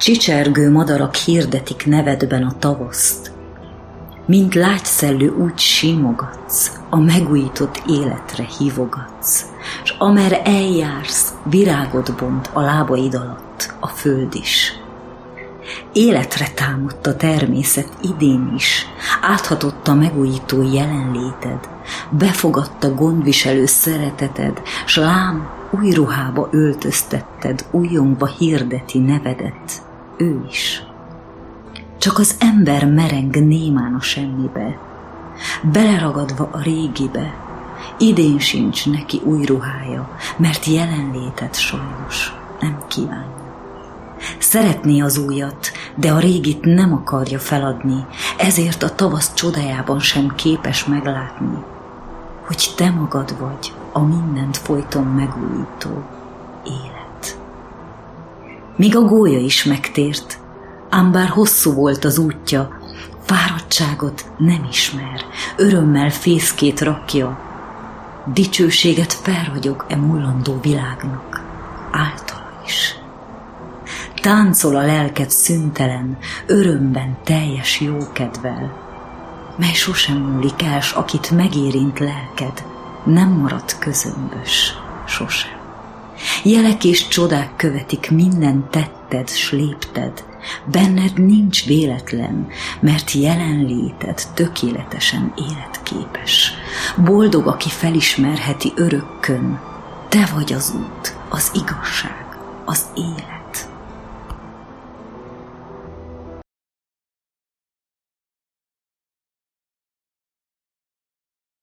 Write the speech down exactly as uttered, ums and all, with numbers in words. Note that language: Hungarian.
Csicsergő madarak hirdetik nevedben a tavaszt. Mint lágyszellő úgy simogatsz, a megújított életre hívogatsz, s amerre eljársz, virágot bont a lábaid alatt a föld is. Életre támadt a természet idén is, áthatotta megújító jelenléted, befogadta gondviselő szereteted, s lám új ruhába öltöztetted, újjongva hirdeti nevedet, ő is. Csak az ember mereng némán a semmibe, beleragadva a régibe, idén sincs neki új ruhája, mert jelenlétet sajnos nem kívánja. Szeretné az újat, de a régit nem akarja feladni, ezért a tavasz csodájában sem képes meglátni, hogy te magad vagy a mindent folyton megújító élet. Míg a gólya is megtért, ám bár hosszú volt az útja, fáradtságot nem ismer, örömmel fészkét rakja, dicsőséget felragyog e mullandó világnak, általa is. Táncol a lelked szüntelen, örömben teljes jókedvel, mely sosem múlik el, s akit megérint lelked, nem marad közömbös, sosem. Jelek és csodák követik minden tetted, s lépted, benned nincs véletlen, mert jelenléted tökéletesen életképes. Boldog, aki felismerheti örökkön, te vagy az út, az igazság, az élet.